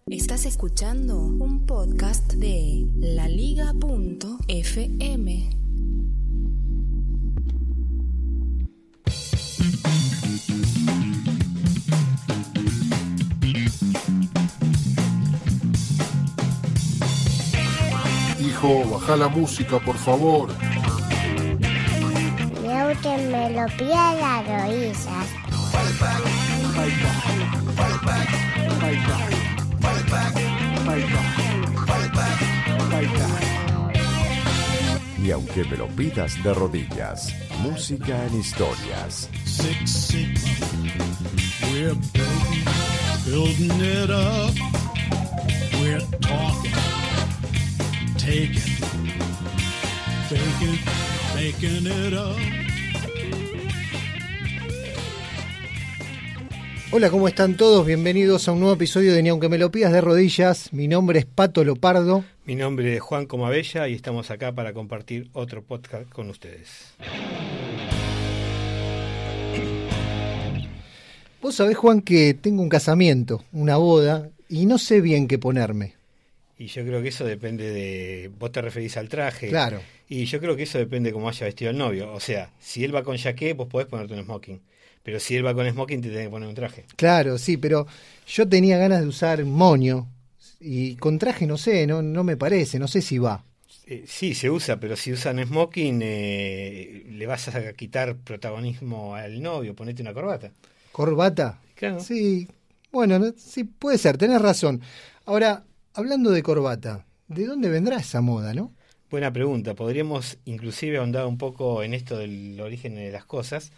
Estás escuchando un podcast de laliga.fm. Hijo, baja la música, por favor. Creo que me lo pida las rodillas. Y aunque me lo pidas de rodillas, música en historias. Six Sigma, we're building it up. We're talking, taking, making it up. Hola, ¿cómo están todos? Bienvenidos a un nuevo episodio de Ni aunque me lo pidas de rodillas. Mi nombre es Pato Lopardo. Mi nombre es Juan Comabella y estamos acá para compartir otro podcast con ustedes. Vos sabés, Juan, que tengo un casamiento, una boda, y no sé bien qué ponerme. Y yo creo que eso depende de... Vos te referís al traje. Claro. Y yo creo que eso depende de cómo haya vestido el novio. O sea, si él va con jaqué, vos podés ponerte un smoking. Pero si él va con smoking, te tenés que poner un traje. Claro, sí, pero yo tenía ganas de usar moño. Y con traje no sé, no me parece, no sé si va. Sí, se usa, pero si usan smoking, le vas a quitar protagonismo al novio. Ponete una corbata. ¿Corbata? Claro. Sí, bueno, sí, puede ser, tenés razón. Ahora, hablando de corbata, ¿de dónde vendrá esa moda, no? Buena pregunta. Podríamos inclusive ahondar un poco en esto del origen de las cosas.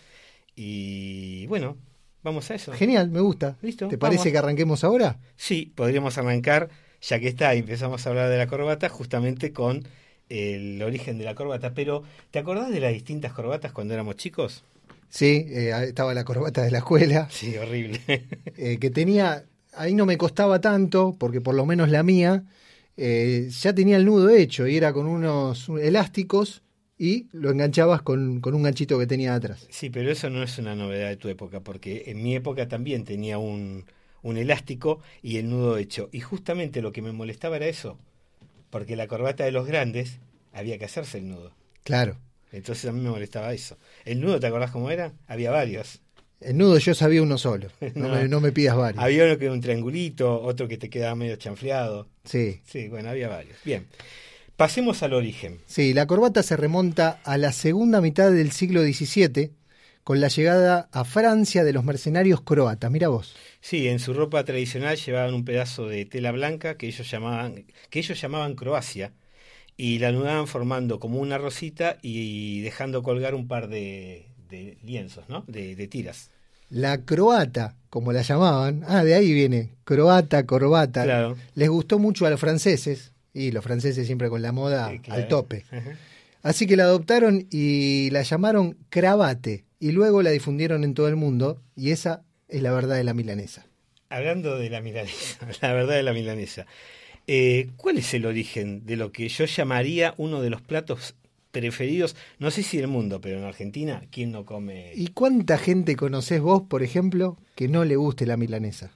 Y bueno, vamos a eso. Genial, me gusta. ¿Listo? ¿Te parece vamos. que arranquemos ahora? Sí, podríamos arrancar, ya que empezamos a hablar de la corbata, justamente con el origen de la corbata. Pero, ¿te acordás de las distintas corbatas cuando éramos chicos? Sí, estaba la corbata de la escuela. Sí, horrible. Que tenía, ahí no me costaba tanto, porque por lo menos la mía, ya tenía el nudo hecho y era con unos elásticos y lo enganchabas con un ganchito que tenía atrás. Sí, pero eso no es una novedad de tu época, porque en mi época también tenía un elástico y el nudo hecho. Y justamente lo que me molestaba era eso, porque la corbata de los grandes había que hacerse el nudo. Claro. Entonces a mí me molestaba eso. ¿El nudo te acordás cómo era? Había varios. El nudo yo sabía uno solo, no me pidas varios. Había uno que era un triangulito, otro que te quedaba medio chanfleado. Sí. Sí, bueno, había varios. Bien, pasemos al origen. Sí, la corbata se remonta a la segunda mitad del siglo XVII, con la llegada a Francia de los mercenarios croatas. Mira vos. Sí, en su ropa tradicional llevaban un pedazo de tela blanca que ellos llamaban Croacia, y la anudaban formando como una rosita y dejando colgar un par de lienzos, ¿no? De tiras. La croata, como la llamaban, de ahí viene, croata, corbata. Claro. Les gustó mucho a los franceses, y los franceses siempre con la moda Claro. al tope. Ajá. Así que la adoptaron y la llamaron cravate, y luego la difundieron en todo el mundo, y esa es la verdad de la milanesa. Hablando de la milanesa, la verdad de la milanesa. ¿Cuál es el origen de lo que yo llamaría uno de los platos preferidos? No sé si del mundo, pero en Argentina, ¿quién no come? ¿Y cuánta gente conocés vos, por ejemplo, que no le guste la milanesa?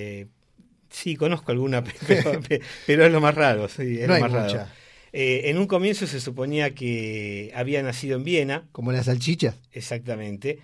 Sí, conozco alguna, pero es lo más raro. Sí, es No lo hay más raro. mucha. En un comienzo se suponía que había nacido en Viena, ¿Como las salchichas? exactamente,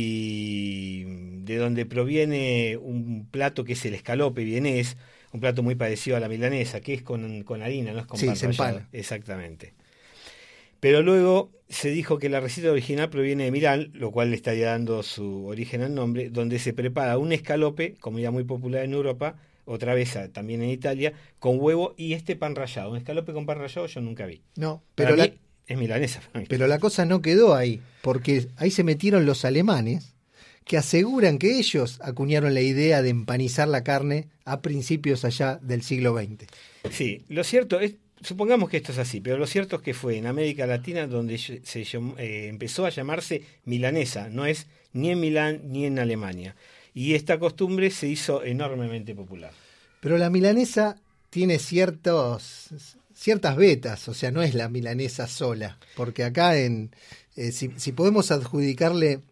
y de donde proviene un plato que es el escalope vienés, un plato muy parecido a la milanesa, que es con harina, no es con Sí, pan se rallado. empana. Exactamente. Pero luego se dijo que la receta original proviene de Milán, lo cual le estaría dando su origen al nombre, donde se prepara un escalope, comida muy popular en Europa, otra vez también en Italia, con huevo y pan rallado. Un escalope con pan rallado yo nunca vi. No, Para pero mí es milanesa. Para mí. Pero la cosa no quedó ahí, porque ahí se metieron los alemanes, que aseguran que ellos acuñaron la idea de empanizar la carne a principios allá del siglo XX. Sí, lo cierto es, supongamos que esto es así, pero lo cierto es que fue en América Latina donde empezó a llamarse milanesa, no es ni en Milán ni en Alemania. Y esta costumbre se hizo enormemente popular. Pero la milanesa tiene ciertas vetas, o sea, no es la milanesa sola, porque acá si podemos adjudicarle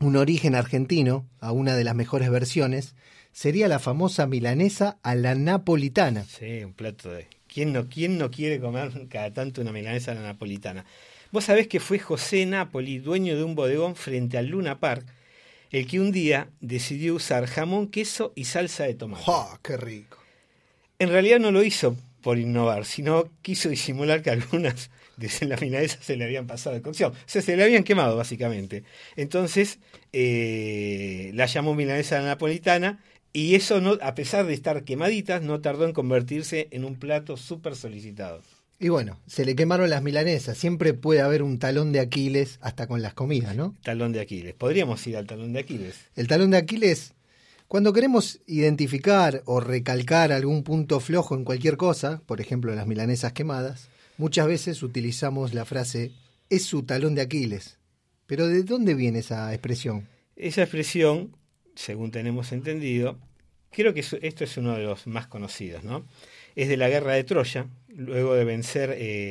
un origen argentino a una de las mejores versiones, sería la famosa milanesa a la napolitana. Sí, un plato de... ¿Quién no quiere comer cada tanto una milanesa a la napolitana? Vos sabés que fue José Napoli, dueño de un bodegón frente al Luna Park, el que un día decidió usar jamón, queso y salsa de tomate. ¡Oh, qué rico! En realidad no lo hizo por innovar, sino quiso disimular que algunas de las milanesas se le habían pasado de cocción. O sea, se le habían quemado, básicamente. Entonces, la llamó milanesa a la napolitana, y eso, no, a pesar de estar quemaditas, no tardó en convertirse en un plato súper solicitado. Y bueno, se le quemaron las milanesas. Siempre puede haber un talón de Aquiles hasta con las comidas, ¿no? Talón de Aquiles. Podríamos ir al talón de Aquiles. El talón de Aquiles, cuando queremos identificar o recalcar algún punto flojo en cualquier cosa, por ejemplo las milanesas quemadas, muchas veces utilizamos la frase, es su talón de Aquiles. Pero ¿de dónde viene esa expresión? Esa expresión, según tenemos entendido, creo que esto es uno de los más conocidos, ¿no? Es de la guerra de Troya, luego de vencer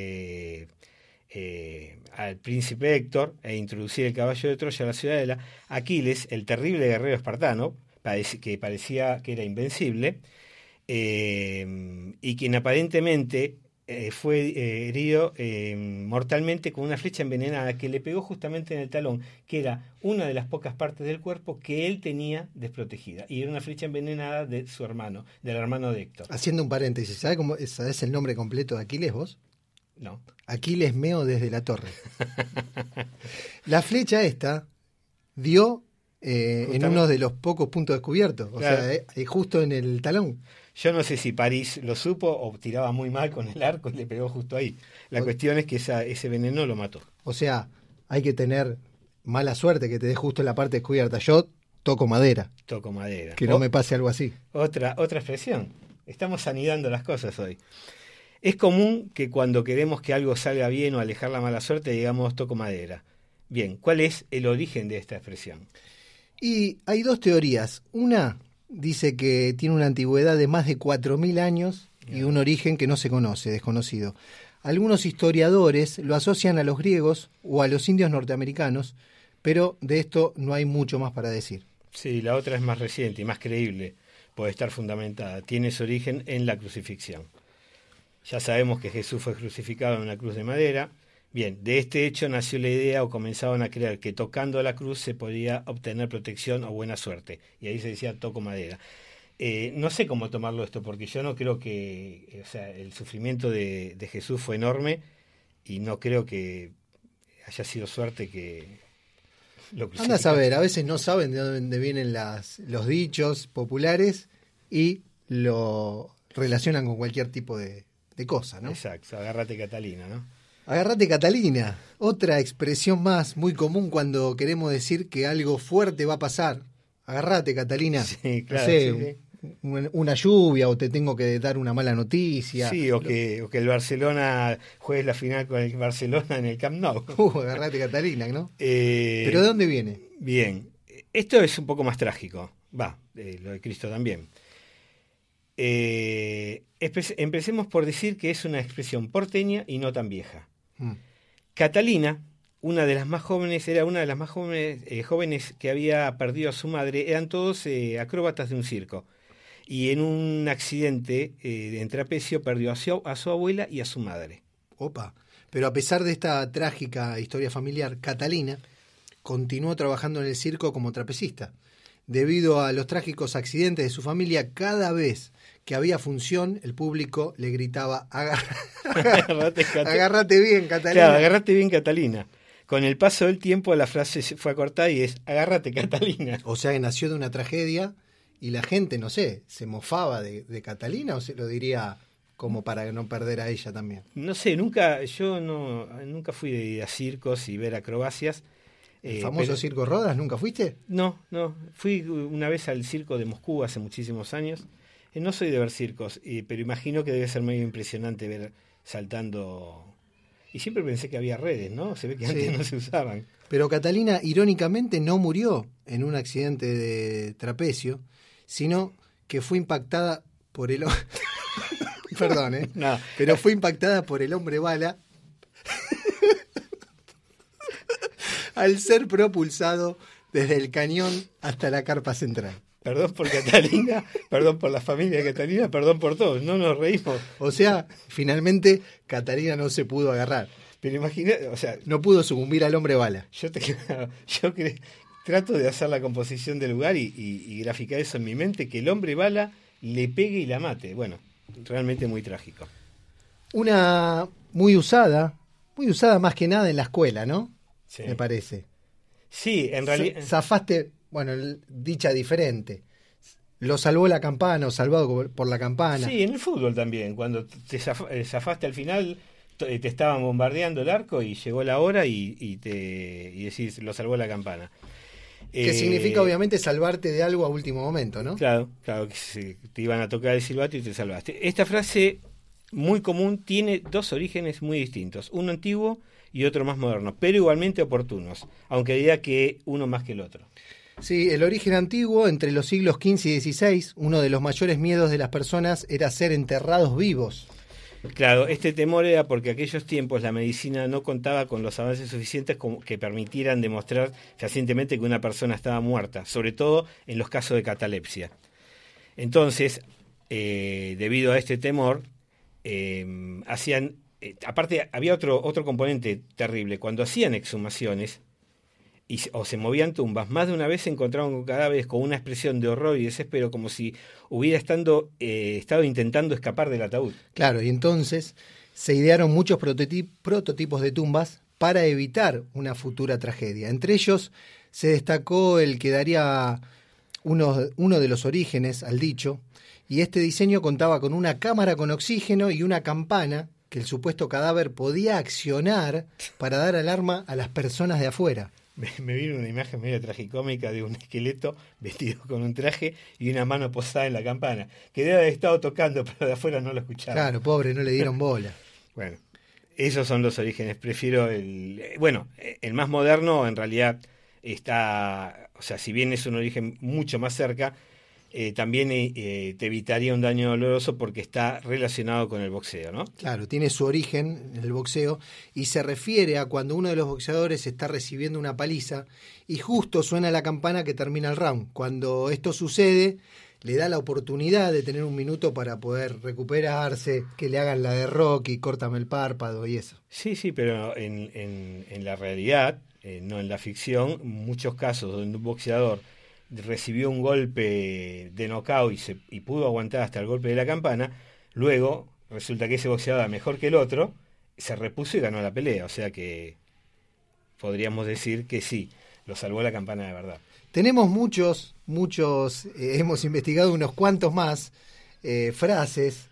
al príncipe Héctor e introducir el caballo de Troya a la ciudadela. Aquiles, el terrible guerrero espartano, que parecía que era invencible, y quien aparentemente fue herido mortalmente con una flecha envenenada que le pegó justamente en el talón, que era una de las pocas partes del cuerpo que él tenía desprotegida, y era una flecha envenenada de su hermano, del hermano de Héctor. Haciendo un paréntesis, ¿sabés el nombre completo de Aquiles vos? No. Aquiles Meo desde la torre. La flecha esta dio en uno de los pocos puntos descubiertos, claro. O sea, justo en el talón. Yo no sé si París lo supo o tiraba muy mal con el arco y le pegó justo ahí. La cuestión es que ese veneno lo mató. O sea, hay que tener mala suerte que te dé justo en la parte descubierta. Yo toco madera. Toco madera. Que no me pase algo así. Otra expresión. Estamos anidando las cosas hoy. Es común que cuando queremos que algo salga bien o alejar la mala suerte digamos toco madera. Bien, ¿cuál es el origen de esta expresión? Y hay dos teorías. Una dice que tiene una antigüedad de más de 4.000 años y un origen que no se conoce, desconocido. Algunos historiadores lo asocian a los griegos o a los indios norteamericanos, pero de esto no hay mucho más para decir. Sí, la otra es más reciente y más creíble, puede estar fundamentada. Tiene su origen en la crucifixión. Ya sabemos que Jesús fue crucificado en una cruz de madera. Bien, de este hecho nació la idea o comenzaban a creer que tocando la cruz se podía obtener protección o buena suerte. Y ahí se decía toco madera. No sé cómo tomarlo esto, porque yo no creo que... O sea, el sufrimiento de Jesús fue enorme y no creo que haya sido suerte que lo crucificaron. Anda a saber, a veces no saben de dónde vienen los dichos populares y lo relacionan con cualquier tipo de cosa, ¿no? Exacto, agárrate Catalina, ¿no? Agárrate Catalina, otra expresión más muy común cuando queremos decir que algo fuerte va a pasar. Agárrate Catalina, sí, claro, no sé, sí. Una lluvia o te tengo que dar una mala noticia. Sí, o que el Barcelona juegue la final con el Barcelona en el Camp Nou. Agárrate Catalina, ¿no? ¿Pero de dónde viene? Bien, esto es un poco más trágico, lo de Cristo también. Empecemos por decir que es una expresión porteña y no tan vieja. Catalina, una de las más jóvenes, era una de las más jóvenes que había perdido a su madre. Eran todos acróbatas de un circo. Y en un accidente en trapecio perdió a su abuela y a su madre. Opa, pero a pesar de esta trágica historia familiar, Catalina continuó trabajando en el circo como trapecista. Debido a los trágicos accidentes de su familia, cada vez que había función, el público le gritaba agárrate bien, Catalina. Claro, agárrate bien, Catalina. Con el paso del tiempo la frase se fue acortada y es agárrate, Catalina. O sea, que nació de una tragedia y la gente, no sé, ¿se mofaba de Catalina o se lo diría como para no perder a ella también? No sé, yo nunca fui a circos y ver acrobacias. ¿El famoso Circo Rodas nunca fuiste? No, fui una vez al circo de Moscú hace muchísimos años. No soy de ver circos, pero imagino que debe ser medio impresionante ver saltando. Y siempre pensé que había redes, ¿no? Se ve que antes no se usaban. Pero Catalina, irónicamente, no murió en un accidente de trapecio, sino que fue impactada por el... Perdón, No. Pero fue impactada por el hombre bala al ser propulsado desde el cañón hasta la carpa central. Perdón por Catalina, perdón por la familia de Catalina, perdón por todos, no nos reímos. O sea, finalmente Catalina no se pudo agarrar. Pero imagina, o sea, no pudo sucumbir al hombre bala. Trato de hacer la composición del lugar y graficar eso en mi mente, que el hombre bala le pegue y la mate. Bueno, realmente muy trágico. Una muy usada más que nada en la escuela, ¿no? Sí. Me parece. Sí, en realidad... Zafaste, bueno, dicha diferente. Lo salvó la campana o salvado por la campana. Sí, en el fútbol también. Cuando te zafaste al final, te estaban bombardeando el arco y llegó la hora y decís, lo salvó la campana. Que significa obviamente salvarte de algo a último momento, ¿no? Claro, que te iban a tocar el silbato y te salvaste. Esta frase, muy común, tiene dos orígenes muy distintos. Uno antiguo y otro más moderno, pero igualmente oportunos, aunque diga que uno más que el otro. Sí, el origen antiguo, entre los siglos XV y XVI, uno de los mayores miedos de las personas era ser enterrados vivos. Claro, este temor era porque en aquellos tiempos la medicina no contaba con los avances suficientes que permitieran demostrar fehacientemente que una persona estaba muerta, sobre todo en los casos de catalepsia. Entonces, debido a este temor, aparte había otro componente terrible. Cuando hacían exhumaciones o se movían tumbas, más de una vez se encontraban con cadáveres con una expresión de horror y desespero, como si hubiera estado intentando escapar del ataúd. Claro, y entonces se idearon muchos prototipos de tumbas para evitar una futura tragedia. Entre ellos se destacó el que daría uno de los orígenes al dicho, y este diseño contaba con una cámara con oxígeno y una campana que el supuesto cadáver podía accionar para dar alarma a las personas de afuera. Me vino una imagen medio tragicómica de un esqueleto vestido con un traje y una mano posada en la campana, que debe haber estado tocando, pero de afuera no lo escuchaba. Claro, pobre, no le dieron bola. Bueno, esos son los orígenes. Prefiero el más moderno en realidad está, o sea, si bien es un origen mucho más cerca, también te evitaría un daño doloroso porque está relacionado con el boxeo, ¿no? Claro, tiene su origen en el boxeo y se refiere a cuando uno de los boxeadores está recibiendo una paliza y justo suena la campana que termina el round. Cuando esto sucede, le da la oportunidad de tener un minuto para poder recuperarse, que le hagan la de Rocky, córtame el párpado y eso. Sí, pero en la realidad, no en la ficción, muchos casos donde un boxeador recibió un golpe de knockout y pudo aguantar hasta el golpe de la campana, luego resulta que ese boxeador, mejor que el otro, se repuso y ganó la pelea. O sea que podríamos decir que sí, lo salvó la campana de verdad. Tenemos muchos, hemos investigado unos cuantos más frases,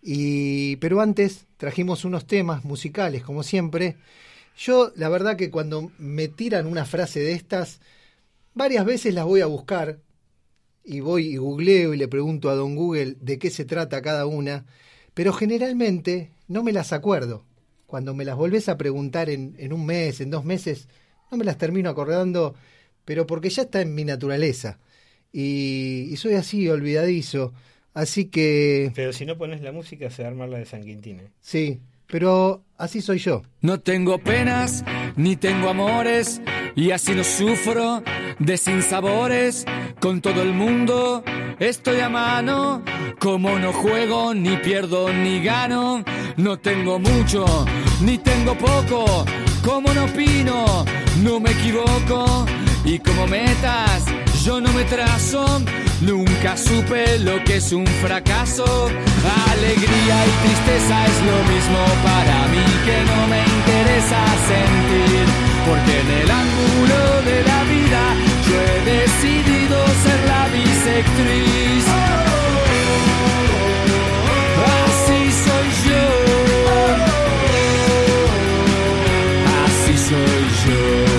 pero antes trajimos unos temas musicales, como siempre. Yo, la verdad que cuando me tiran una frase de estas, varias veces las voy a buscar y voy y googleo y le pregunto a don Google de qué se trata cada una, pero generalmente no me las acuerdo. Cuando me las volvés a preguntar en un mes, en 2 meses, no me las termino acordando, pero porque ya está en mi naturaleza. Y soy así, olvidadizo. Así que... Pero si no pones la música se va a armar la de San Quintín, ¿eh? Sí, pero así soy yo. No tengo penas, ni tengo amores, y así no sufro de sinsabores. Con todo el mundo estoy a mano, como no juego, ni pierdo, ni gano. No tengo mucho, ni tengo poco, como no opino, no me equivoco. Y como metas yo no me trazo, nunca supe lo que es un fracaso. Alegría y tristeza es lo mismo para mí, que no me interesa sentir, porque en el ángulo de la vida yo he decidido ser la bisectriz. Así soy yo, así soy yo.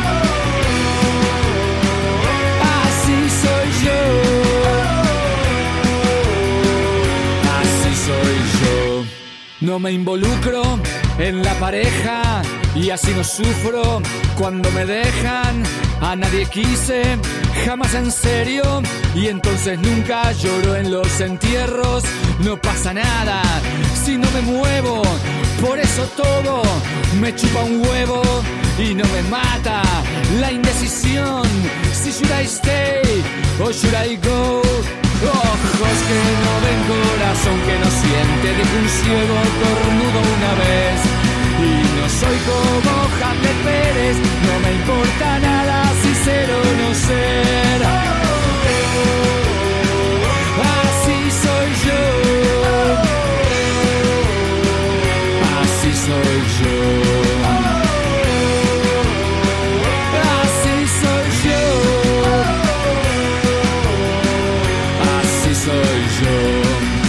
No me involucro en la pareja y así no sufro cuando me dejan. A nadie quise, jamás en serio, y entonces nunca lloro en los entierros. No pasa nada si no me muevo, por eso todo me chupa un huevo. y no me mata la indecisión. Si should I stay o should I go? Ojos que no ven, corazón que no siente, dijo un ciego cornudo una vez. Y no soy como Hamlet Pérez, no me importa nada si ser o no ser. Así soy yo, así soy yo, así soy yo, así soy yo.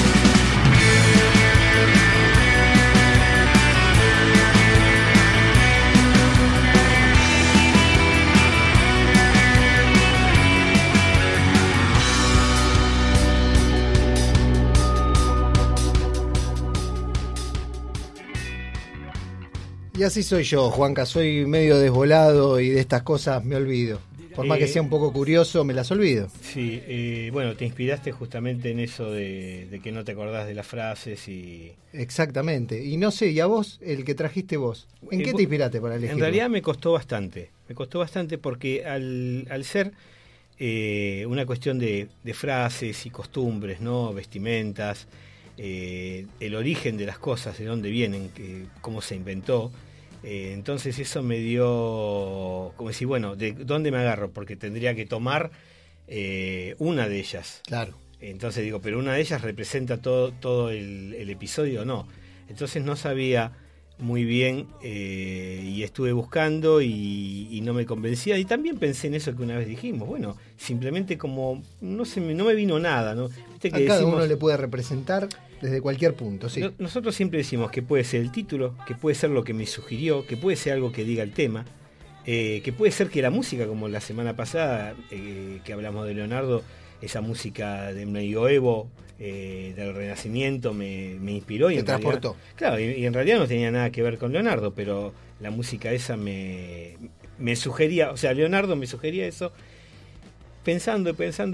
Y así soy yo, Juanca, soy medio desvolado y de estas cosas me olvido. Por más que sea un poco curioso, me las olvido. Sí, bueno, te inspiraste justamente en eso de que no te acordás de las frases y... Exactamente. Y no sé, ¿y a vos, el que trajiste vos? ¿En qué te inspiraste para elegirlo? En realidad me costó bastante porque al ser una cuestión de frases y costumbres, ¿no? Vestimentas, el origen de las cosas, de dónde vienen, cómo se inventó. Entonces eso me dio como decir, bueno, ¿de dónde me agarro? Porque tendría que tomar una de ellas. Claro. Entonces digo, pero una de ellas representa todo el episodio, no. Entonces no sabía muy bien y estuve buscando y no me convencía. Y también pensé en eso que una vez dijimos, bueno, simplemente como no me vino nada, ¿no? ¿Viste que a cada decimos, uno le puede representar desde cualquier punto, sí. Nosotros siempre decimos que puede ser el título, que puede ser lo que me sugirió, que puede ser algo que diga el tema, que puede ser que la música, como la semana pasada que hablamos de Leonardo, esa música de medioevo, del Renacimiento me inspiró y te transportó. Claro, y en realidad no tenía nada que ver con Leonardo, pero la música esa me sugería, o sea, Leonardo me sugería eso. Pensando,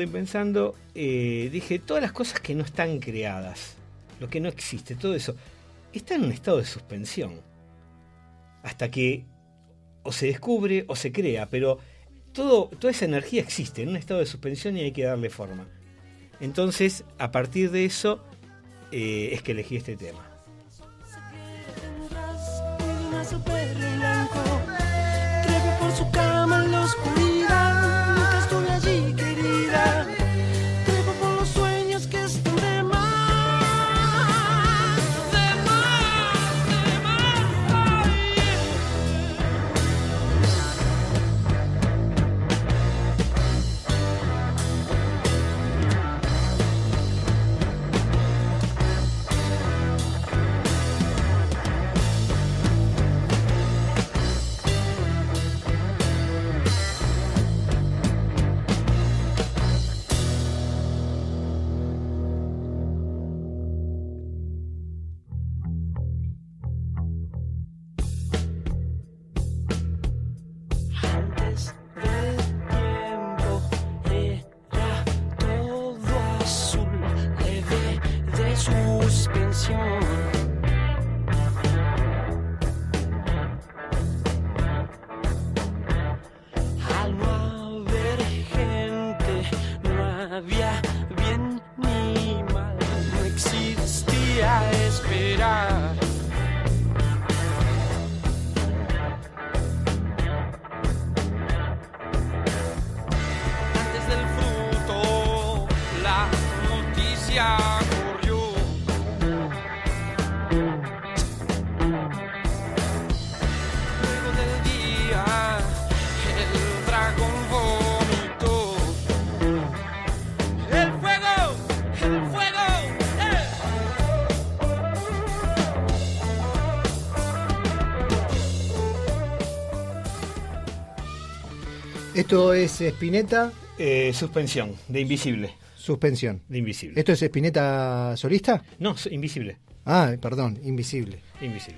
dije, todas las cosas que no están creadas, lo que no existe, todo eso, está en un estado de suspensión. Hasta que o se descubre o se crea, pero toda esa energía existe en un estado de suspensión y hay que darle forma. Entonces, a partir de eso, es que elegí este tema. Trepo por su cama en la oscuridad, nunca estuve allí, querida. Trepo por los sueños que están de más, de más, de más. Esto es Spinetta. Suspensión, de Invisible. Suspensión. De Invisible. ¿Esto es Spinetta solista? No, Invisible. Ah, perdón, Invisible. Invisible.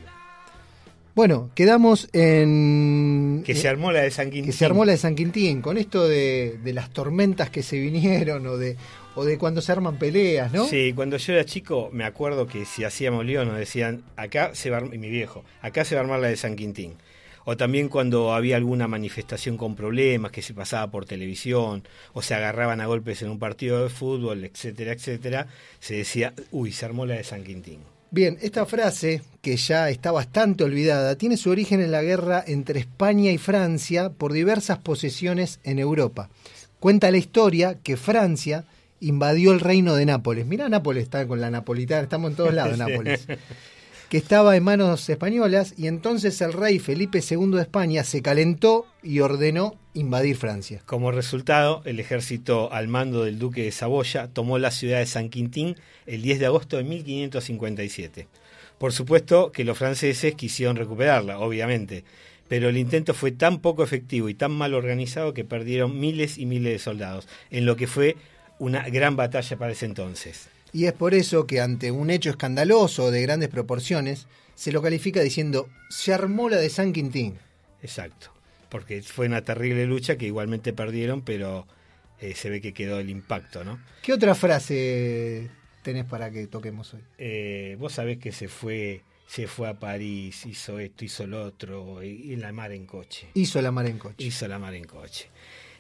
Bueno, quedamos en... Que se armó la de San Quintín. Que se armó la de San Quintín, con esto de las tormentas que se vinieron o de cuando se arman peleas, ¿no? Sí, cuando yo era chico me acuerdo que si hacíamos lío nos decían, acá se va a armar, y mi viejo, acá se va a armar la de San Quintín. O también cuando había alguna manifestación con problemas que se pasaba por televisión o se agarraban a golpes en un partido de fútbol, etcétera, etcétera, se decía, uy, se armó la de San Quintín. Bien, esta frase, que ya está bastante olvidada, tiene su origen en la guerra entre España y Francia por diversas posesiones en Europa. Cuenta la historia que Francia invadió el reino de Nápoles. Mirá, Nápoles está con la napolitana, estamos en todos lados, Nápoles. Que estaba en manos españolas, y entonces el rey Felipe II de España se calentó y ordenó invadir Francia. Como resultado, el ejército al mando del duque de Saboya tomó la ciudad de San Quintín el 10 de agosto de 1557. Por supuesto que los franceses quisieron recuperarla, obviamente, pero el intento fue tan poco efectivo y tan mal organizado que perdieron miles y miles de soldados, en lo que fue una gran batalla para ese entonces. Y es por eso que ante un hecho escandaloso de grandes proporciones, se lo califica diciendo, se armó la de San Quintín. Exacto, porque fue una terrible lucha que igualmente perdieron, pero se ve que quedó el impacto, ¿no? ¿Qué otra frase tenés para que toquemos hoy? Vos sabés que se fue a París, hizo esto, hizo lo otro, y la mar en coche. Hizo la mar en coche. Hizo la mar en coche.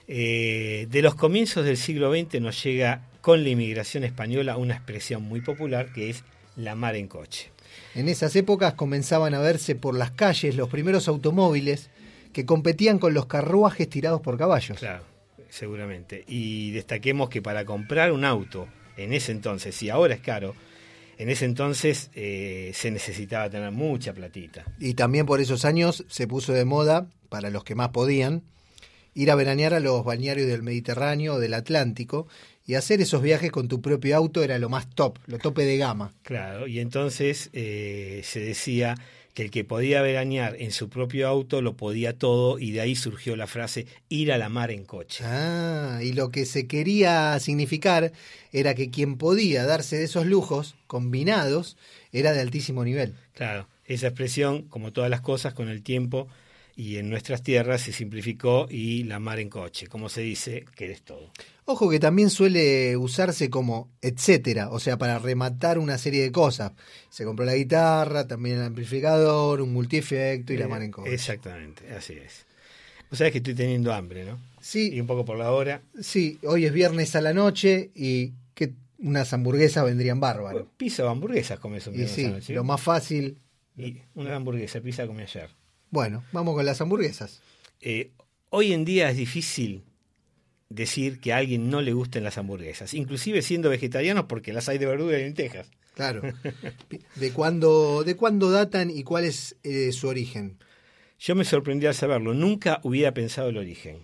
De los comienzos del siglo XX nos llega con la inmigración española una expresión muy popular que es la mar en coche. En esas épocas comenzaban a verse por las calles los primeros automóviles que competían con los carruajes tirados por caballos. Claro, seguramente. Y destaquemos que para comprar un auto en ese entonces, y ahora es caro, en ese entonces se necesitaba tener mucha platita. Y también por esos años se puso de moda, para los que más podían, ir a veranear a los balnearios del Mediterráneo o del Atlántico, y hacer esos viajes con tu propio auto era lo más top, lo tope de gama. Claro, y entonces se decía que el que podía veranear en su propio auto lo podía todo, y de ahí surgió la frase ir a la mar en coche. Ah, y lo que se quería significar era que quien podía darse de esos lujos combinados era de altísimo nivel. Claro, esa expresión, como todas las cosas, con el tiempo y en nuestras tierras se simplificó, y la mar en coche, como se dice, que eres todo. Ojo que también suele usarse como etcétera, o sea, para rematar una serie de cosas. Se compró la guitarra, también el amplificador, un multiefecto y la mar en coche. Exactamente, así es. Vos sabés que estoy teniendo hambre, ¿no? Sí. Y un poco por la hora. Sí, hoy es viernes a la noche y que unas hamburguesas vendrían bárbaras. Bueno, pizza o hamburguesas comés un viernes Y sí, a la noche. lo más fácil. Y una hamburguesa, pizza comí ayer. Bueno, vamos con las hamburguesas. Hoy en día es difícil decir que a alguien no le gusten las hamburguesas, inclusive siendo vegetarianos, porque las hay de verdura y lentejas. Claro. ¿De cuándo datan y cuál es su origen? Yo me sorprendí al saberlo, nunca hubiera pensado el origen.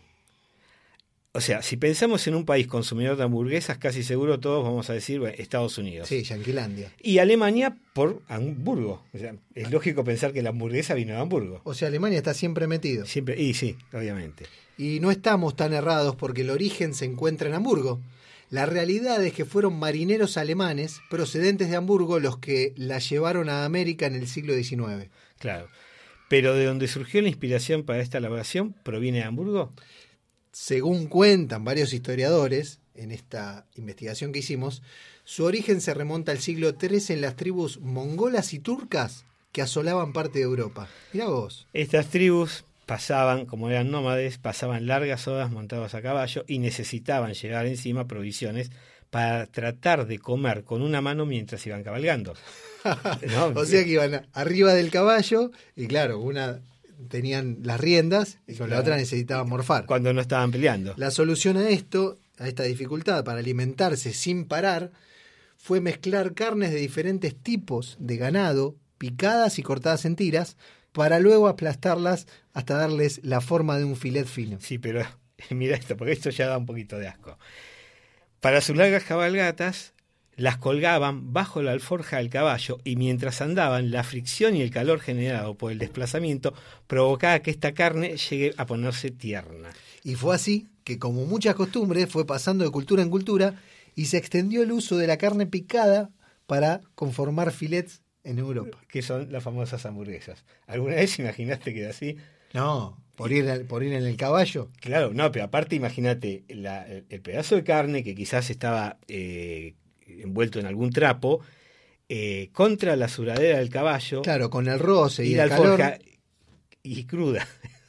O sea, si pensamos en un país consumidor de hamburguesas, casi seguro todos vamos a decir, bueno, Estados Unidos. Sí, Yanquilandia. Y Alemania por Hamburgo. O sea, es lógico pensar que la hamburguesa vino de Hamburgo. O sea, Alemania está siempre metido. Siempre, y sí, obviamente. Y no estamos tan errados porque el origen se encuentra en Hamburgo. La realidad es que fueron marineros alemanes procedentes de Hamburgo los que la llevaron a América en el siglo XIX. Claro. Pero de donde surgió la inspiración para esta elaboración, ¿proviene de Hamburgo? Según cuentan varios historiadores, en esta investigación que hicimos, su origen se remonta al siglo III en las tribus mongolas y turcas que asolaban parte de Europa. Mirá vos. Estas tribus pasaban, como eran nómades, pasaban largas horas montados a caballo y necesitaban llevar encima provisiones para tratar de comer con una mano mientras iban cabalgando. ¿No? O sea que iban arriba del caballo y claro, una tenían las riendas y con la otra necesitaban morfar. Cuando no estaban peleando. La solución a esto, a esta dificultad para alimentarse sin parar, fue mezclar carnes de diferentes tipos de ganado, picadas y cortadas en tiras, para luego aplastarlas hasta darles la forma de un filet fino. Sí, pero mira esto, porque esto ya da un poquito de asco. Para sus largas cabalgatas, las colgaban bajo la alforja del caballo y mientras andaban, la fricción y el calor generado por el desplazamiento provocaba que esta carne llegue a ponerse tierna. Y fue así que, como muchas costumbres, fue pasando de cultura en cultura y se extendió el uso de la carne picada para conformar filets en Europa. Que son las famosas hamburguesas. ¿Alguna vez imaginaste que era así? No, por ir en el caballo. Claro, no, pero aparte imagínate el pedazo de carne que quizás estaba envuelto en algún trapo, contra la suradera del caballo. Claro, con el roce y la el alforja, calor. y cruda.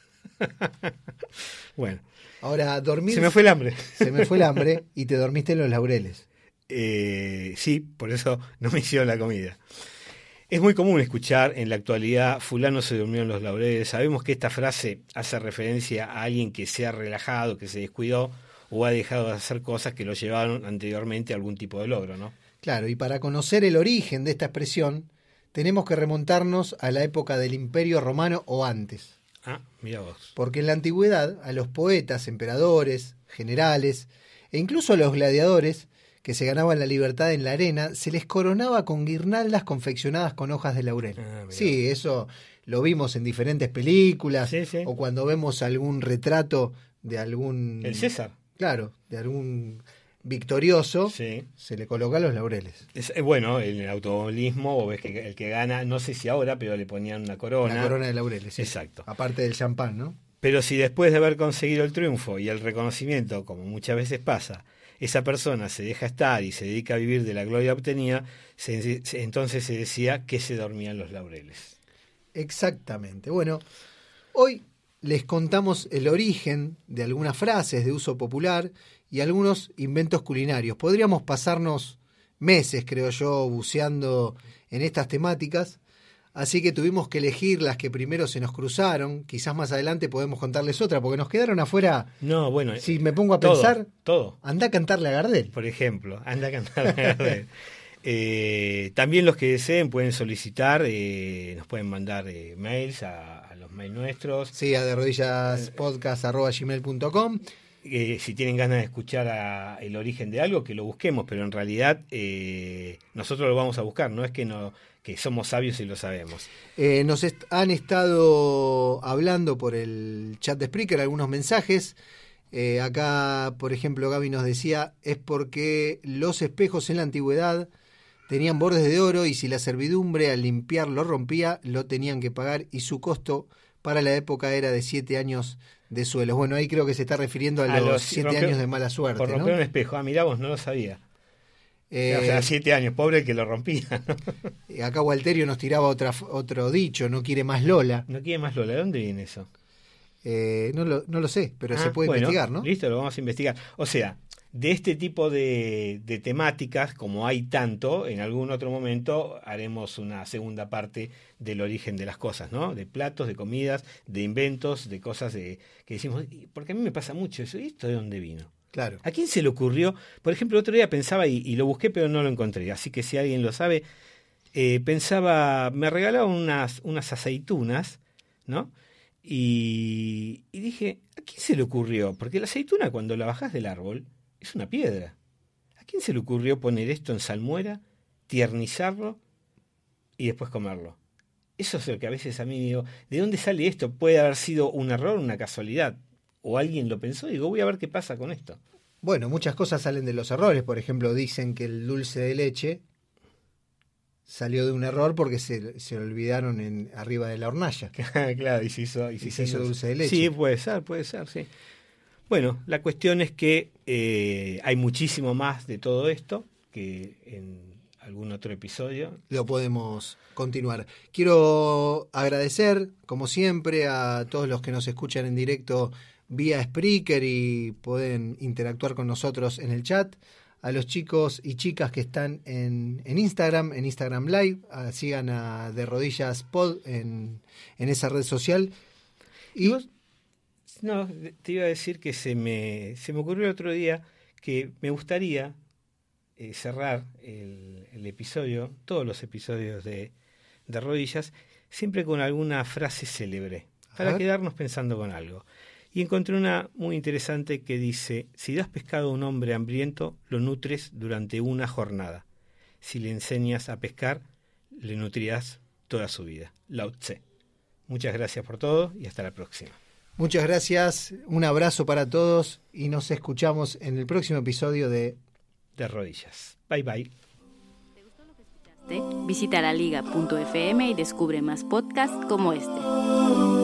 Bueno. Ahora, dormir... Se me fue el hambre. Se me fue el hambre y te dormiste en los laureles. Sí, por eso no me hicieron la comida. Es muy común escuchar en la actualidad fulano se durmió en los laureles. Sabemos que esta frase hace referencia a alguien que se ha relajado, que se descuidó o ha dejado de hacer cosas que lo llevaron anteriormente a algún tipo de logro, ¿no? Claro, y para conocer el origen de esta expresión tenemos que remontarnos a la época del Imperio Romano o antes. Ah, mira vos. Porque en la antigüedad a los poetas, emperadores, generales e incluso a los gladiadores que se ganaban la libertad en la arena, se les coronaba con guirnaldas confeccionadas con hojas de laurel. Sí, eso lo vimos en diferentes películas, sí, sí. O cuando vemos algún retrato de algún... El César. Claro, de algún victorioso, sí. Se le colocan los laureles. Bueno, en el automovilismo, o ves que el que gana, no sé si ahora, pero le ponían una corona. La corona de laureles, sí. Exacto. Aparte del champán, ¿no? Pero si después de haber conseguido el triunfo y el reconocimiento, como muchas veces pasa, esa persona se deja estar y se dedica a vivir de la gloria obtenida, entonces se decía que se dormían los laureles. Exactamente. Bueno, hoy les contamos el origen de algunas frases de uso popular y algunos inventos culinarios. Podríamos pasarnos meses, creo yo, buceando en estas temáticas, así que tuvimos que elegir las que primero se nos cruzaron. Quizás más adelante podemos contarles otra, porque nos quedaron afuera. No, bueno. Si me pongo a pensar, todo. Anda a cantarle a Gardel. Por ejemplo, anda a cantarle a Gardel. También los que deseen pueden solicitar, nos pueden mandar mails a los mails nuestros. Sí, a derrodillaspodcast@gmail.com. Si tienen ganas de escuchar el origen de algo, que lo busquemos, pero en realidad nosotros lo vamos a buscar, no es que somos sabios y lo sabemos. Nos han estado hablando por el chat de Spreaker algunos mensajes. Acá, por ejemplo, Gaby nos decía, es porque los espejos en la antigüedad tenían bordes de oro y si la servidumbre al limpiar lo rompía, lo tenían que pagar y su costo para la época era de 7 años de suelos. Bueno, ahí creo que se está refiriendo a los 7 años de mala suerte, por romper, ¿no? Un espejo. Mirá vos, no lo sabía. O sea, 7 años, pobre el que lo rompía, ¿no? Acá Walterio nos tiraba otro dicho, no quiere más Lola. No quiere más Lola, ¿de dónde viene eso? No lo sé, pero se puede investigar, ¿no? Listo, lo vamos a investigar. O sea, de este tipo de temáticas, como hay tanto, en algún otro momento haremos una segunda parte del origen de las cosas, ¿no? De platos, de comidas, de inventos, de cosas que decimos, porque a mí me pasa mucho eso, ¿y esto de dónde vino? Claro. ¿A quién se le ocurrió? Por ejemplo, el otro día pensaba, y lo busqué, pero no lo encontré, así que si alguien lo sabe, pensaba, me regalaban unas aceitunas, ¿no? Y dije, ¿a quién se le ocurrió? Porque la aceituna cuando la bajás del árbol es una piedra. ¿A quién se le ocurrió poner esto en salmuera, tiernizarlo y después comerlo? Eso es lo que a veces a mí digo, ¿de dónde sale esto? Puede haber sido un error, una casualidad. O alguien lo pensó y digo, voy a ver qué pasa con esto. Bueno, muchas cosas salen de los errores. Por ejemplo, dicen que el dulce de leche salió de un error porque se olvidaron arriba de la hornalla. Claro, y se hizo dulce de leche. Sí, puede ser, sí. Bueno, la cuestión es que hay muchísimo más de todo esto que en algún otro episodio. Lo podemos continuar. Quiero agradecer, como siempre, a todos los que nos escuchan en directo vía Spreaker y pueden interactuar con nosotros en el chat. A los chicos y chicas que están en Instagram Live, sigan a De Rodillas Pod en esa red social. ¿Y vos? No, te iba a decir que se me ocurrió el otro día que me gustaría cerrar el episodio, todos los episodios de Rodillas, siempre con alguna frase célebre, para quedarnos pensando con algo. Y encontré una muy interesante que dice, si das pescado a un hombre hambriento, lo nutres durante una jornada. Si le enseñas a pescar, le nutrirás toda su vida. Lao Tse. Muchas gracias por todo y hasta la próxima. Muchas gracias, un abrazo para todos y nos escuchamos en el próximo episodio de Rodillas. Bye bye. ¿Te gustó lo que escuchaste? Visita laliga.fm y descubre más podcasts como este.